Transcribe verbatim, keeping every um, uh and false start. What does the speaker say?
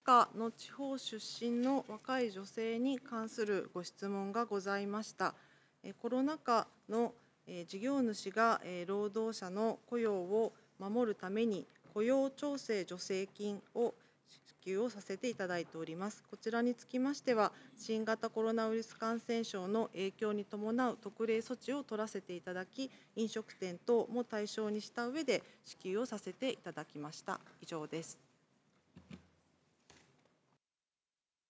下の地方出身の若い女性に関するご質問がございました。えコロナ禍のえ事業主がえ労働者の雇用を守るために雇用調整助成金を支給をさせていただいております。こちらにつきましては、新型コロナウイルス感染症の影響に伴う特例措置を取らせていただき、飲食店等も対象にした上で支給をさせていただきました。以上です。